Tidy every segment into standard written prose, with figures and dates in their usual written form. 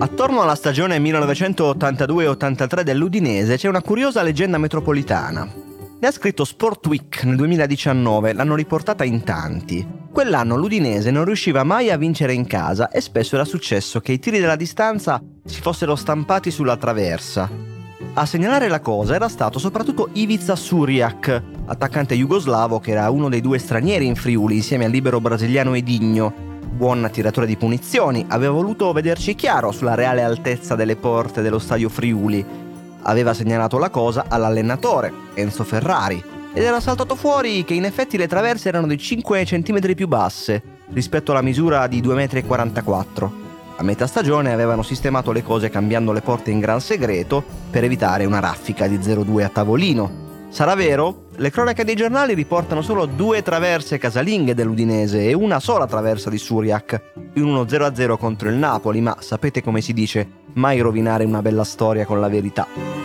Attorno alla stagione 1982-83 dell'Udinese c'è una curiosa leggenda metropolitana. Ne ha scritto Sportweek nel 2019, l'hanno riportata in tanti. Quell'anno l'Udinese non riusciva mai a vincere in casa e spesso era successo che i tiri dalla distanza si fossero stampati sulla traversa. A segnalare la cosa era stato soprattutto Ivica Šurjak, attaccante jugoslavo che era uno dei due stranieri in Friuli insieme al libero brasiliano Edinho. Buon tiratore di punizioni, aveva voluto vederci chiaro sulla reale altezza delle porte dello stadio Friuli. Aveva segnalato la cosa all'allenatore, Enzo Ferrari, ed era saltato fuori che in effetti le traverse erano di 5 cm più basse rispetto alla misura di 2,44 m. A metà stagione avevano sistemato le cose cambiando le porte in gran segreto per evitare una raffica di 0-2 a tavolino. Sarà vero? Le cronache dei giornali riportano solo 2 traverse casalinghe dell'Udinese e una sola traversa di Šurjak in uno 0-0 contro il Napoli, ma sapete come si dice, mai rovinare una bella storia con la verità.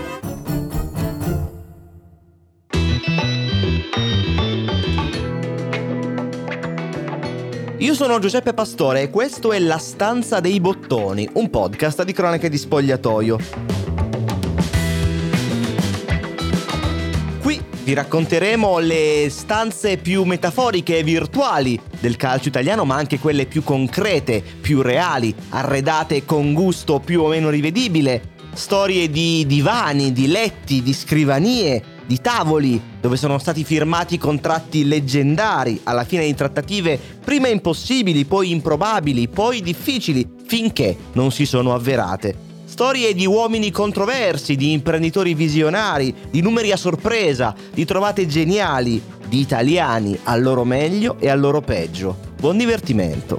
Io sono Giuseppe Pastore e questo è La Stanza dei Bottoni, un podcast di cronache di spogliatoio. Vi racconteremo le stanze più metaforiche e virtuali del calcio italiano, ma anche quelle più concrete, più reali, arredate con gusto più o meno rivedibile. Storie di divani, di letti, di scrivanie, di tavoli, dove sono stati firmati contratti leggendari, alla fine di trattative prima impossibili, poi improbabili, poi difficili, finché non si sono avverate. Storie di uomini controversi, di imprenditori visionari, di numeri a sorpresa, di trovate geniali, di italiani al loro meglio e al loro peggio. Buon divertimento!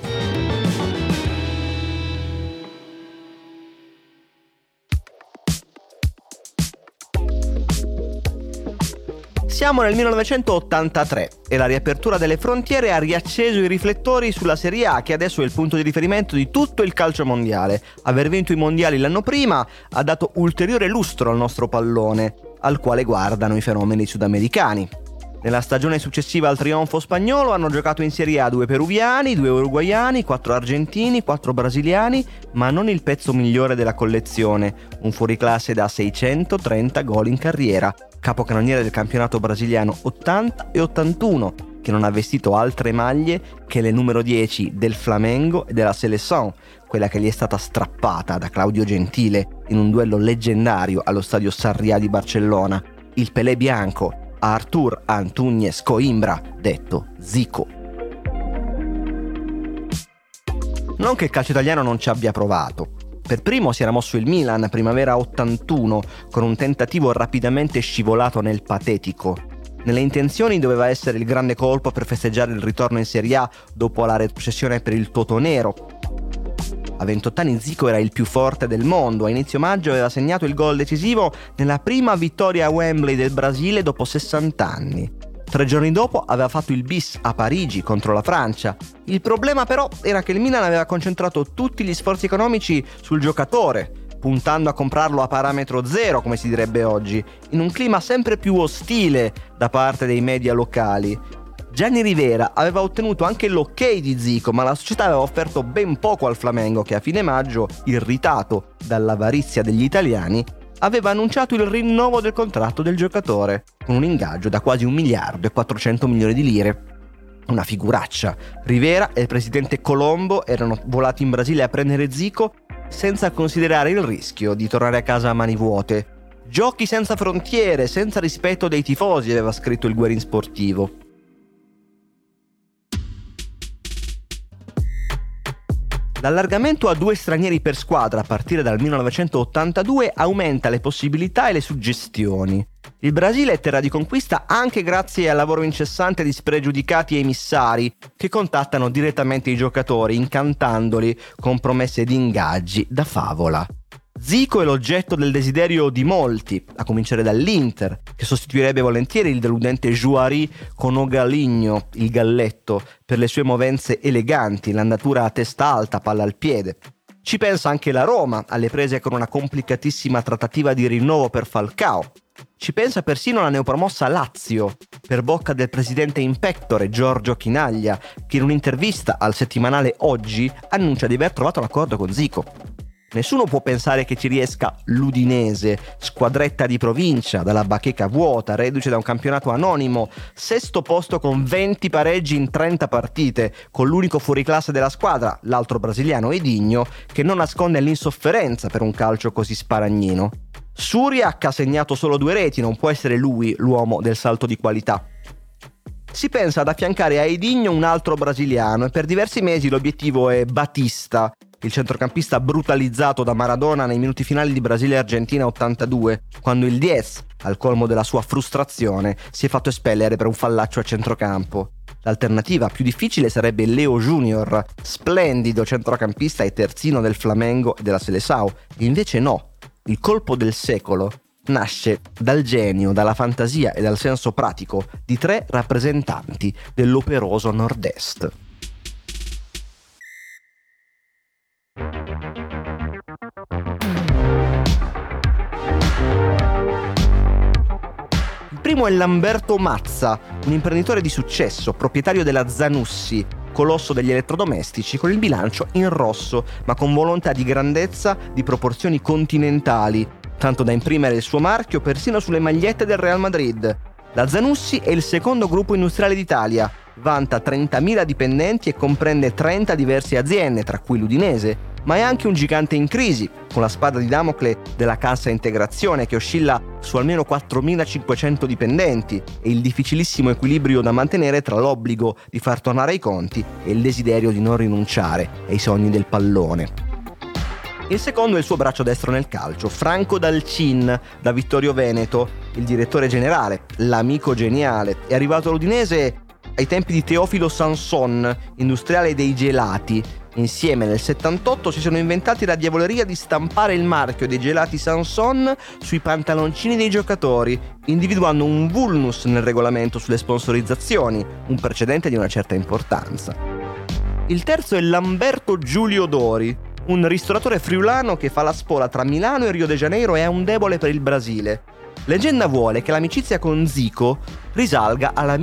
Siamo nel 1983 e la riapertura delle frontiere ha riacceso i riflettori sulla Serie A, che adesso è il punto di riferimento di tutto il calcio mondiale. Aver vinto i mondiali l'anno prima ha dato ulteriore lustro al nostro pallone, al quale guardano i fenomeni sudamericani. Nella stagione successiva al trionfo spagnolo hanno giocato in Serie A 2 peruviani, 2 uruguaiani, 4 argentini, 4 brasiliani, ma non il pezzo migliore della collezione, un fuoriclasse da 630 gol in carriera, capocannoniere del campionato brasiliano 80 e 81, che non ha vestito altre maglie che le numero 10 del Flamengo e della Seleção, quella che gli è stata strappata da Claudio Gentile in un duello leggendario allo stadio Sarriá di Barcellona, il Pelé bianco, Artur Antúñez Coimbra, detto Zico. Non che il calcio italiano non ci abbia provato. Per primo si era mosso il Milan, primavera 81, con un tentativo rapidamente scivolato nel patetico. Nelle intenzioni doveva essere il grande colpo per festeggiare il ritorno in Serie A dopo la retrocessione per il Totonero. A 28 anni Zico era il più forte del mondo, a inizio maggio aveva segnato il gol decisivo nella prima vittoria a Wembley del Brasile dopo 60 anni. 3 giorni dopo aveva fatto il bis a Parigi contro la Francia. Il problema però era che il Milan aveva concentrato tutti gli sforzi economici sul giocatore, puntando a comprarlo a parametro zero, come si direbbe oggi, in un clima sempre più ostile da parte dei media locali. Gianni Rivera aveva ottenuto anche l'ok di Zico, ma la società aveva offerto ben poco al Flamengo, che a fine maggio, irritato dall'avarizia degli italiani, aveva annunciato il rinnovo del contratto del giocatore, con un ingaggio da quasi 1 miliardo e 400 milioni di lire. Una figuraccia. Rivera e il presidente Colombo erano volati in Brasile a prendere Zico senza considerare il rischio di tornare a casa a mani vuote. Giochi senza frontiere, senza rispetto dei tifosi, aveva scritto il Guerin Sportivo. L'allargamento a 2 stranieri per squadra a partire dal 1982 aumenta le possibilità e le suggestioni. Il Brasile è terra di conquista anche grazie al lavoro incessante di spregiudicati emissari che contattano direttamente i giocatori, incantandoli con promesse di ingaggi da favola. Zico è l'oggetto del desiderio di molti, a cominciare dall'Inter, che sostituirebbe volentieri il deludente Juari con Ogaligno, il galletto, per le sue movenze eleganti, l'andatura a testa alta, palla al piede. Ci pensa anche la Roma, alle prese con una complicatissima trattativa di rinnovo per Falcao. Ci pensa persino la neopromossa Lazio, per bocca del presidente in pectore Giorgio Chinaglia, che in un'intervista al settimanale Oggi annuncia di aver trovato l'accordo con Zico. Nessuno può pensare che ci riesca l'Udinese, squadretta di provincia, dalla bacheca vuota, reduce da un campionato anonimo, sesto posto con 20 pareggi in 30 partite, con l'unico fuoriclasse della squadra, l'altro brasiliano Edinho, che non nasconde l'insofferenza per un calcio così sparagnino. Suriak ha segnato solo 2 reti, non può essere lui l'uomo del salto di qualità. Si pensa ad affiancare a Edinho un altro brasiliano e per diversi mesi l'obiettivo è Batista, il centrocampista brutalizzato da Maradona nei minuti finali di Brasile e Argentina 82, quando il 10, al colmo della sua frustrazione, si è fatto espellere per un fallaccio a centrocampo. L'alternativa più difficile sarebbe Leo Junior, splendido centrocampista e terzino del Flamengo e della Seleção. E invece no, il colpo del secolo nasce dal genio, dalla fantasia e dal senso pratico di 3 rappresentanti dell'operoso nord-est. Il primo è Lamberto Mazza, un imprenditore di successo, proprietario della Zanussi, colosso degli elettrodomestici, con il bilancio in rosso, ma con volontà di grandezza di proporzioni continentali, tanto da imprimere il suo marchio persino sulle magliette del Real Madrid. La Zanussi è il secondo gruppo industriale d'Italia, vanta 30.000 dipendenti e comprende 30 diverse aziende, tra cui l'Udinese, ma è anche un gigante in crisi, con la spada di Damocle della cassa integrazione che oscilla su almeno 4.500 dipendenti e il difficilissimo equilibrio da mantenere tra l'obbligo di far tornare i conti e il desiderio di non rinunciare ai sogni del pallone. Il secondo è il suo braccio destro nel calcio, Franco Dalcin, da Vittorio Veneto, il direttore generale, l'amico geniale. È arrivato all'Udinese ai tempi di Teofilo Sanson, industriale dei gelati. Insieme nel 78 si sono inventati la diavoleria di stampare il marchio dei gelati Sanson sui pantaloncini dei giocatori, individuando un vulnus nel regolamento sulle sponsorizzazioni, un precedente di una certa importanza. Il terzo è Lamberto Giulio Dori, un ristoratore friulano che fa la spola tra Milano e Rio de Janeiro e ha un debole per il Brasile. Leggenda vuole che l'amicizia con Zico risalga al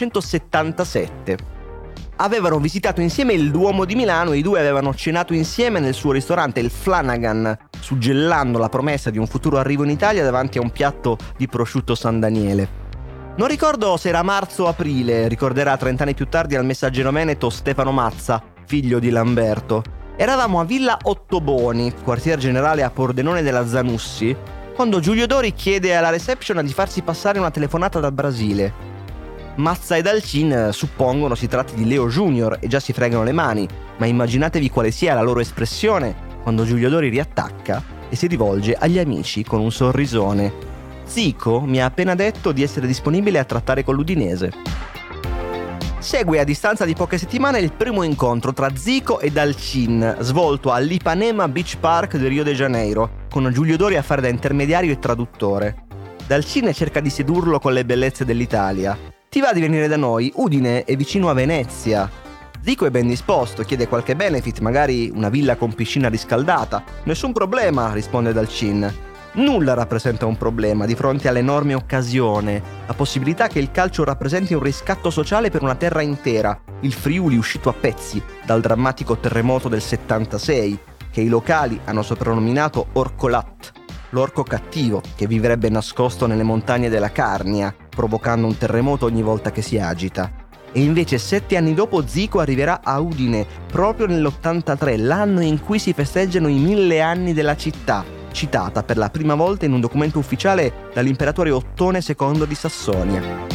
1977. Avevano visitato insieme il Duomo di Milano e i due avevano cenato insieme nel suo ristorante, il Flanagan, suggellando la promessa di un futuro arrivo in Italia davanti a un piatto di prosciutto San Daniele. Non ricordo se era marzo o aprile, ricorderà 30 anni più tardi al Messaggero Veneto Stefano Mazza, figlio di Lamberto. Eravamo a Villa Ottoboni, quartier generale a Pordenone della Zanussi, quando Giulio Dori chiede alla reception di farsi passare una telefonata dal Brasile. Mazza e Dalcin suppongono si tratti di Leo Junior e già si fregano le mani, ma immaginatevi quale sia la loro espressione quando Giulio Dori riattacca e si rivolge agli amici con un sorrisone. Zico mi ha appena detto di essere disponibile a trattare con l'Udinese. Segue a distanza di poche settimane il primo incontro tra Zico e Dalcin, svolto all'Ipanema Beach Park di Rio de Janeiro, con Giulio Dori a fare da intermediario e traduttore. Dalcin cerca di sedurlo con le bellezze dell'Italia. Ti va di venire da noi? Udine è vicino a Venezia. Zico è ben disposto, chiede qualche benefit, magari una villa con piscina riscaldata. Nessun problema, risponde Dalcin. Nulla rappresenta un problema di fronte all'enorme occasione, la possibilità che il calcio rappresenti un riscatto sociale per una terra intera, il Friuli uscito a pezzi dal drammatico terremoto del 76, che i locali hanno soprannominato Orcolat, l'orco cattivo che vivrebbe nascosto nelle montagne della Carnia, provocando un terremoto ogni volta che si agita. E invece 7 anni dopo Zico arriverà a Udine, proprio nell'83, l'anno in cui si festeggiano i 1000 anni della città, citata per la prima volta in un documento ufficiale dall'imperatore Ottone II di Sassonia.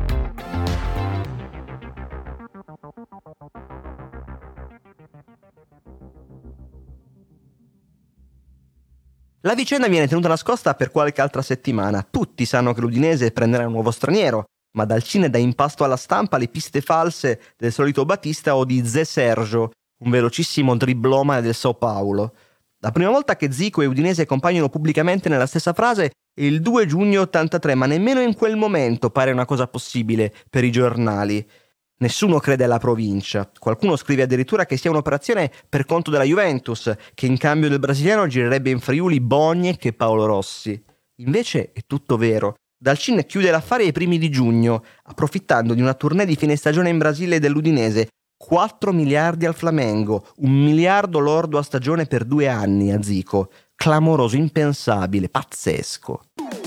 La vicenda viene tenuta nascosta per qualche altra settimana. Tutti sanno che l'Udinese prenderà un nuovo straniero, ma Dalcin dà in pasto alla stampa le piste false del solito Batista o di Zé Sergio, un velocissimo dribblomane del Sao Paulo. La prima volta che Zico e Udinese compaiono pubblicamente nella stessa frase è il 2 giugno 83, ma nemmeno in quel momento pare una cosa possibile per i giornali. Nessuno crede alla provincia. Qualcuno scrive addirittura che sia un'operazione per conto della Juventus, che in cambio del brasiliano girerebbe in Friuli Boniek e Paolo Rossi. Invece è tutto vero. Dalcin chiude l'affare ai primi di giugno, approfittando di una tournée di fine stagione in Brasile dell'Udinese, 4 miliardi al Flamengo, 1 miliardo lordo a stagione per 2 anni a Zico. Clamoroso, impensabile, pazzesco.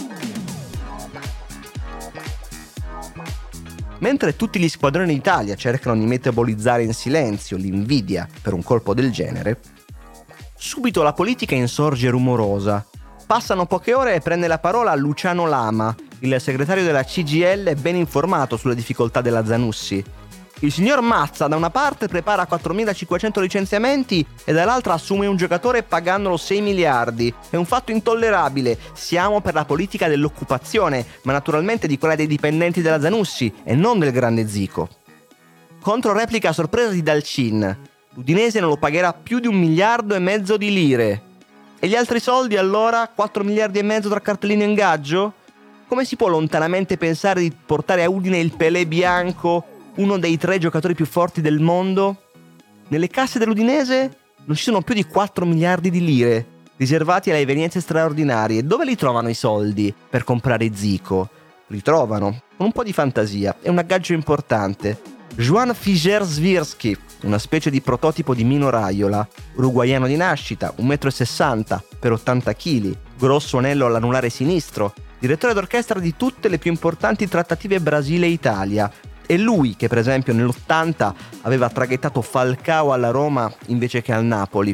Mentre tutti gli squadroni d'Italia cercano di metabolizzare in silenzio l'invidia per un colpo del genere, subito la politica insorge rumorosa. Passano poche ore e prende la parola Luciano Lama, il segretario della CGIL ben informato sulle difficoltà della Zanussi. Il signor Mazza da una parte prepara 4.500 licenziamenti e dall'altra assume un giocatore pagandolo 6 miliardi. È un fatto intollerabile. Siamo per la politica dell'occupazione, ma naturalmente di quella dei dipendenti della Zanussi e non del grande Zico. Contro replica a sorpresa di Dalcin. L'Udinese non lo pagherà più di 1,5 miliardi di lire. E gli altri soldi allora? 4,5 miliardi tra cartellino e ingaggio? Come si può lontanamente pensare di portare a Udine il Pelé bianco, uno dei 3 giocatori più forti del mondo? Nelle casse dell'Udinese non ci sono più di 4 miliardi di lire riservati alle evenienze straordinarie. Dove li trovano i soldi per comprare Zico? Li trovano con un po' di fantasia e un aggaggio importante. Juan Figer-Swirsky, una specie di prototipo di Mino Raiola, uruguaiano di nascita, 1,60 m per 80 kg, grosso anello all'anulare sinistro, direttore d'orchestra di tutte le più importanti trattative Brasile-Italia. È lui che per esempio nell'80 aveva traghettato Falcao alla Roma invece che al Napoli.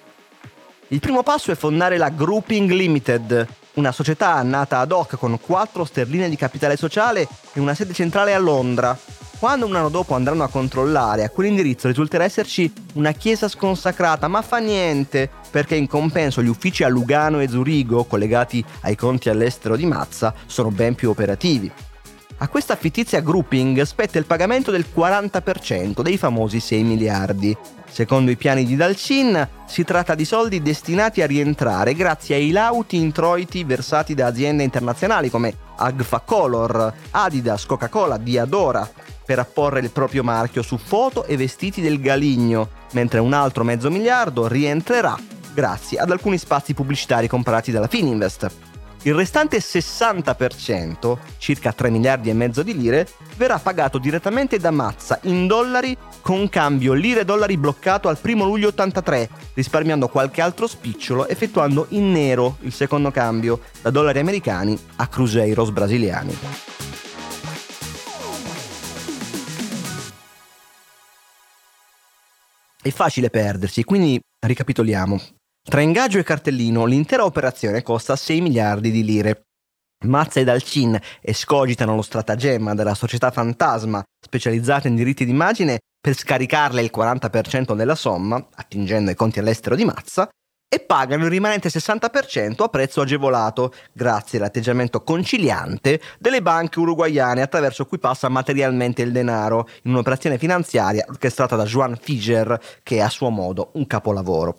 Il primo passo è fondare la Grouping Limited, una società nata ad hoc con 4 sterline di capitale sociale e una sede centrale a Londra. Quando un anno dopo andranno a controllare, a quell'indirizzo risulterà esserci una chiesa sconsacrata, ma fa niente, perché in compenso gli uffici a Lugano e Zurigo, collegati ai conti all'estero di Mazza, sono ben più operativi. A questa fittizia grouping spetta il pagamento del 40% dei famosi 6 miliardi. Secondo i piani di Dalcin, si tratta di soldi destinati a rientrare grazie ai lauti introiti versati da aziende internazionali come Agfa Color, Adidas, Coca-Cola, Diadora, per apporre il proprio marchio su foto e vestiti del Galigno, mentre un altro $0,5 miliardi rientrerà grazie ad alcuni spazi pubblicitari comprati dalla Fininvest. Il restante 60%, circa 3,5 miliardi di lire, verrà pagato direttamente da Mazza in dollari con cambio lire-dollari bloccato al 1 luglio 83, risparmiando qualche altro spicciolo effettuando in nero il secondo cambio da dollari americani a cruzeiros brasiliani. È facile perdersi, quindi ricapitoliamo. Tra ingaggio e cartellino, l'intera operazione costa 6 miliardi di lire. Mazza e Dalcin escogitano lo stratagemma della società fantasma specializzata in diritti d'immagine per scaricarle il 40% della somma, attingendo ai conti all'estero di Mazza, e pagano il rimanente 60% a prezzo agevolato, grazie all'atteggiamento conciliante delle banche uruguaiane attraverso cui passa materialmente il denaro, in un'operazione finanziaria orchestrata da Juan Figer, che è a suo modo un capolavoro.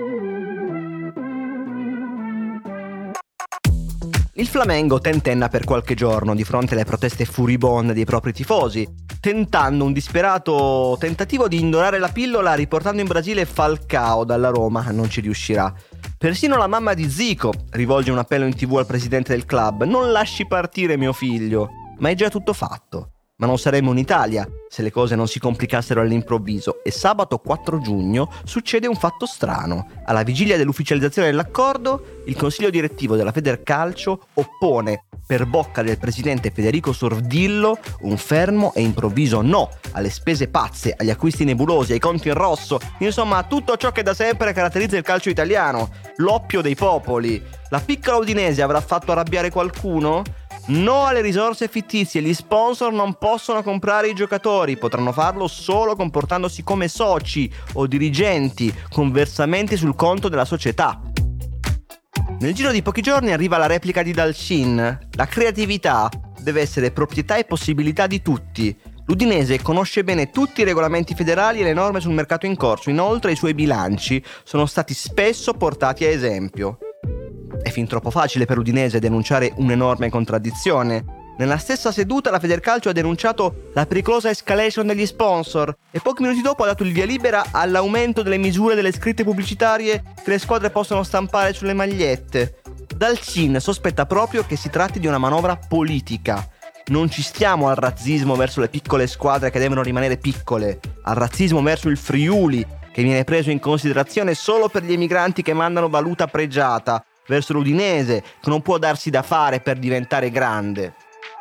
Il Flamengo tentenna per qualche giorno di fronte alle proteste furibonde dei propri tifosi, tentando un disperato tentativo di indorare la pillola riportando in Brasile Falcao dalla Roma, non ci riuscirà. Persino la mamma di Zico rivolge un appello in TV al presidente del club: non lasci partire mio figlio, ma è già tutto fatto. Ma non saremmo in Italia se le cose non si complicassero all'improvviso e sabato 4 giugno succede un fatto strano. Alla vigilia dell'ufficializzazione dell'accordo, il consiglio direttivo della Federcalcio oppone per bocca del presidente Federico Sordillo un fermo e improvviso no alle spese pazze, agli acquisti nebulosi, ai conti in rosso, insomma a tutto ciò che da sempre caratterizza il calcio italiano, l'oppio dei popoli. La piccola Udinese avrà fatto arrabbiare qualcuno? No alle risorse fittizie, gli sponsor non possono comprare i giocatori, potranno farlo solo comportandosi come soci o dirigenti con versamenti sul conto della società. Nel giro di pochi giorni arriva la replica di Dalcin: la creatività deve essere proprietà e possibilità di tutti. L'Udinese conosce bene tutti i regolamenti federali e le norme sul mercato in corso, inoltre i suoi bilanci sono stati spesso portati a esempio. È fin troppo facile per l'Udinese denunciare un'enorme contraddizione. Nella stessa seduta la Federcalcio ha denunciato la pericolosa escalation degli sponsor e pochi minuti dopo ha dato il via libera all'aumento delle misure delle scritte pubblicitarie che le squadre possono stampare sulle magliette. Dalcin sospetta proprio che si tratti di una manovra politica. Non ci stiamo al razzismo verso le piccole squadre che devono rimanere piccole. al razzismo verso il Friuli, che viene preso in considerazione solo per gli emigranti che mandano valuta pregiata, verso l'Udinese, che non può darsi da fare per diventare grande.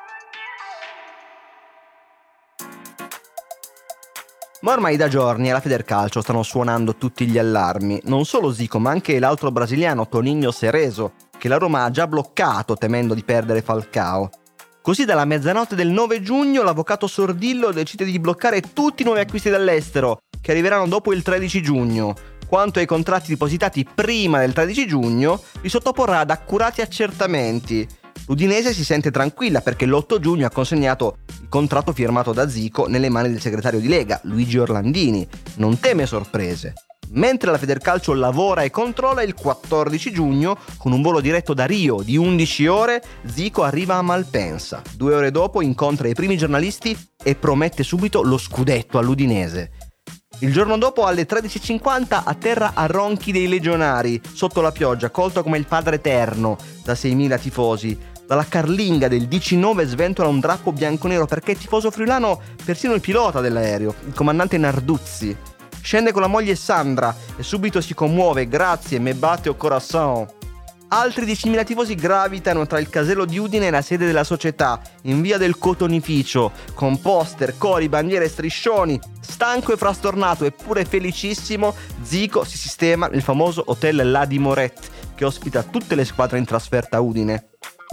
Ma ormai da giorni alla Federcalcio stanno suonando tutti gli allarmi, non solo Zico ma anche l'altro brasiliano Toninho Cerezo, che la Roma ha già bloccato temendo di perdere Falcao. Così dalla mezzanotte del 9 giugno l'avvocato Sordillo decide di bloccare tutti i nuovi acquisti dall'estero, che arriveranno dopo il 13 giugno. Quanto ai contratti depositati prima del 13 giugno, li sottoporrà ad accurati accertamenti. L'Udinese si sente tranquilla perché l'8 giugno ha consegnato il contratto firmato da Zico nelle mani del segretario di Lega, Luigi Orlandini. Non teme sorprese. Mentre la Federcalcio lavora e controlla, il 14 giugno, con un volo diretto da Rio di 11 ore, Zico arriva a Malpensa. 2 ore dopo incontra i primi giornalisti e promette subito lo scudetto all'Udinese. Il giorno dopo, alle 13:50, atterra a Ronchi dei Legionari, sotto la pioggia, colto come il padre eterno da 6.000 tifosi. Dalla carlinga del DC-9 sventola un drappo bianconero perché è tifoso friulano persino il pilota dell'aereo, il comandante Narduzzi. Scende con la moglie Sandra e subito si commuove: grazie, me batte o corazon. Altri 10.000 tifosi gravitano tra il casello di Udine e la sede della società, in via del Cotonificio, con poster, cori, bandiere e striscioni. Stanco e frastornato eppure felicissimo, Zico si sistema nel famoso hotel La Dimorette, che ospita tutte le squadre in trasferta a Udine.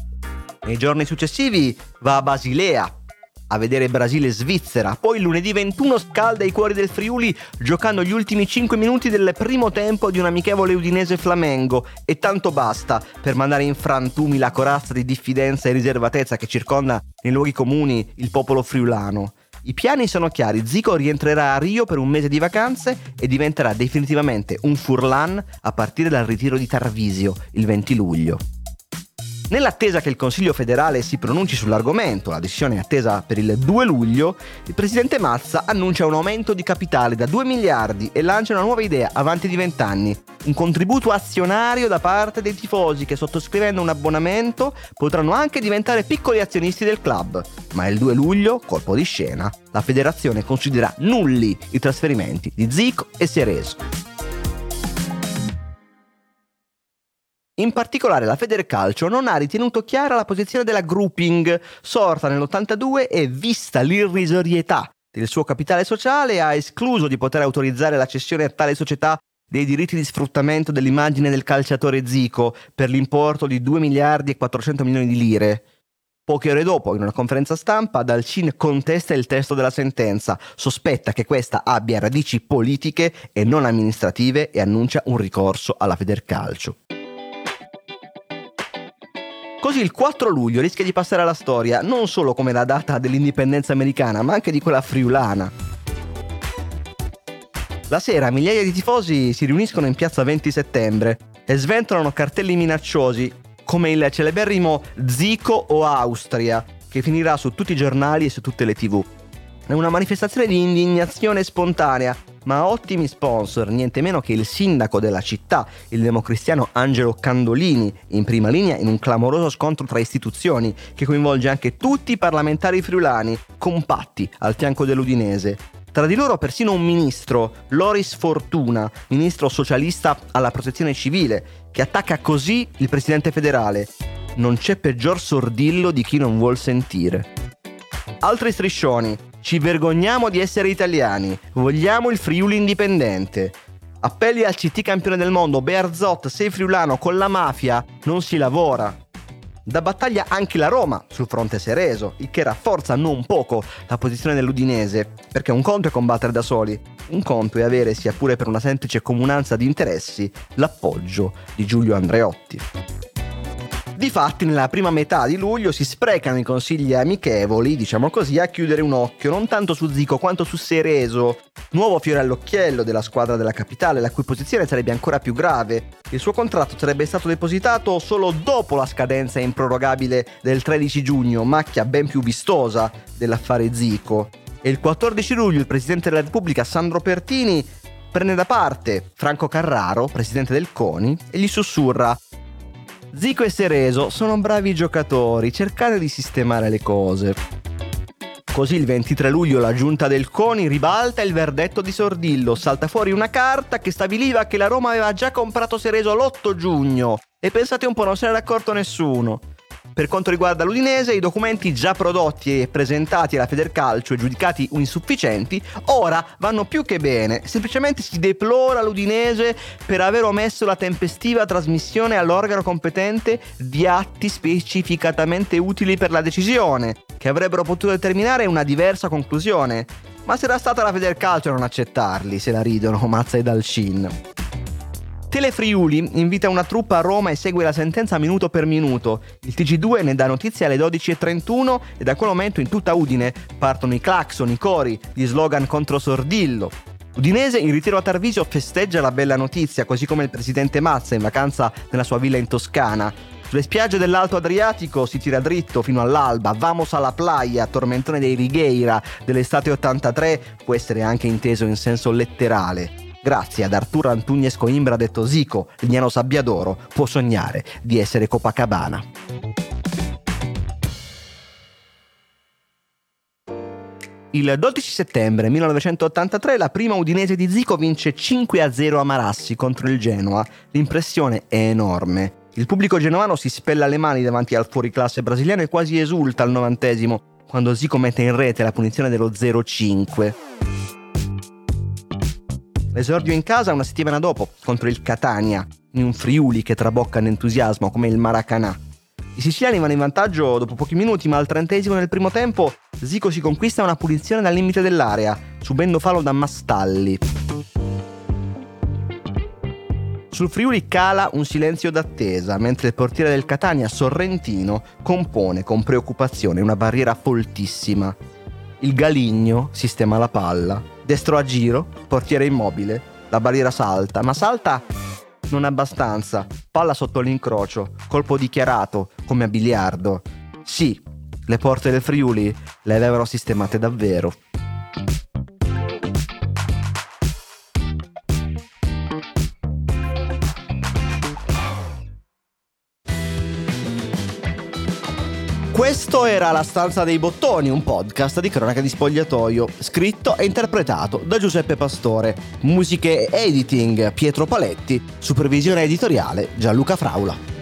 Nei giorni successivi va a Basilea a vedere Brasile-Svizzera, poi lunedì 21 scalda i cuori del Friuli giocando gli ultimi 5 minuti del primo tempo di un amichevole Udinese-Flamengo, e tanto basta per mandare in frantumi la corazza di diffidenza e riservatezza che circonda nei luoghi comuni il popolo friulano. I piani sono chiari: Zico rientrerà a Rio per un mese di vacanze e diventerà definitivamente un Furlan a partire dal ritiro di Tarvisio il 20 luglio. Nell'attesa che il Consiglio federale si pronunci sull'argomento, la decisione è attesa per il 2 luglio, il presidente Mazza annuncia un aumento di capitale da 2 miliardi e lancia una nuova idea avanti di 20 anni, un contributo azionario da parte dei tifosi che, sottoscrivendo un abbonamento, potranno anche diventare piccoli azionisti del club. Ma il 2 luglio, colpo di scena, la federazione considera nulli i trasferimenti di Zico e Cerezo. In particolare la Federcalcio non ha ritenuto chiara la posizione della Grouping, sorta nell'82 e, vista l'irrisorietà del suo capitale sociale, ha escluso di poter autorizzare la cessione a tale società dei diritti di sfruttamento dell'immagine del calciatore Zico per l'importo di 2 miliardi e 400 milioni di lire. Poche ore dopo, in una conferenza stampa, Dalcin contesta il testo della sentenza, sospetta che questa abbia radici politiche e non amministrative e annuncia un ricorso alla Federcalcio. Così il 4 luglio rischia di passare alla storia non solo come la data dell'indipendenza americana, ma anche di quella friulana. La sera migliaia di tifosi si riuniscono in piazza 20 settembre e sventolano cartelli minacciosi come il celeberrimo Zico o Austria, che finirà su tutti i giornali e su tutte le TV. È una manifestazione di indignazione spontanea, ma ha ottimi sponsor, niente meno che il sindaco della città, il democristiano Angelo Candolini, in prima linea in un clamoroso scontro tra istituzioni che coinvolge anche tutti i parlamentari friulani, compatti al fianco dell'Udinese. Tra di loro persino un ministro, Loris Fortuna, ministro socialista alla protezione civile, che attacca così il presidente federale. Non c'è peggior sordillo di chi non vuol sentire. Altri striscioni: ci vergogniamo di essere italiani, vogliamo il Friuli indipendente. Appelli al CT campione del mondo: Bearzot, sei friulano, con la mafia non si lavora. Da battaglia anche la Roma sul fronte Cerezo, il che rafforza non poco la posizione dell'Udinese, perché un conto è combattere da soli, un conto è avere, sia pure per una semplice comunanza di interessi, l'appoggio di Giulio Andreotti. Difatti nella prima metà di luglio si sprecano i consigli amichevoli, diciamo così, a chiudere un occhio non tanto su Zico quanto su Cerezo, nuovo fiore all'occhiello della squadra della capitale, la cui posizione sarebbe ancora più grave. Il suo contratto sarebbe stato depositato solo dopo la scadenza improrogabile del 13 giugno, macchia ben più vistosa dell'affare Zico. E il 14 luglio il presidente della Repubblica, Sandro Pertini, prende da parte Franco Carraro, presidente del CONI, e gli sussurra: Zico e Cerezo sono bravi giocatori, cercate di sistemare le cose. Così il 23 luglio la giunta del CONI ribalta il verdetto di Sordillo, salta fuori una carta che stabiliva che la Roma aveva già comprato Cerezo l'8 giugno e pensate un po', non se n'era accorto nessuno. Per quanto riguarda l'Udinese, i documenti già prodotti e presentati alla Federcalcio e giudicati insufficienti, ora vanno più che bene. Semplicemente si deplora l'Udinese per aver omesso la tempestiva trasmissione all'organo competente di atti specificatamente utili per la decisione, che avrebbero potuto determinare una diversa conclusione. Ma se era stata la Federcalcio a non accettarli, se la ridono Mazza e Dalcin. Telefriuli invita una truppa a Roma e segue la sentenza minuto per minuto. Il TG2 ne dà notizia alle 12:31 e da quel momento in tutta Udine partono i clacson, i cori, gli slogan contro Sordillo. Udinese in ritiro a Tarvisio festeggia la bella notizia, così come il presidente Mazza in vacanza nella sua villa in Toscana. Sulle spiagge dell'Alto Adriatico si tira dritto fino all'alba, vamos alla playa, tormentone dei Righeira dell'estate 83, può essere anche inteso in senso letterale. Grazie ad Arturo Antunes Coimbra detto Zico, Lignano Sabbiadoro, può sognare di essere Copacabana. Il 12 settembre 1983 la prima udinese di Zico vince 5-0 a Marassi contro il Genoa. L'impressione è enorme. Il pubblico genovano si spella le mani davanti al fuoriclasse brasiliano e quasi esulta al 90°, quando Zico mette in rete la punizione dello 0-5. L'esordio in casa una settimana dopo, contro il Catania, in un Friuli che trabocca d'entusiasmo come il Maracanã. I siciliani vanno in vantaggio dopo pochi minuti, ma al 30° del primo tempo Zico si conquista una punizione dal limite dell'area, subendo fallo da Mastalli. Sul Friuli cala un silenzio d'attesa, mentre il portiere del Catania, Sorrentino, compone con preoccupazione una barriera foltissima. Il Galigno sistema la palla, destro a giro, portiere immobile, la barriera salta, ma salta non abbastanza, palla sotto l'incrocio, colpo dichiarato, come a biliardo. Sì, le porte del Friuli le avevano sistemate davvero. Questo era La Stanza dei Bottoni, un podcast di cronaca di spogliatoio, scritto e interpretato da Giuseppe Pastore. Musiche e editing Pietro Paletti, supervisione editoriale Gianluca Fraula.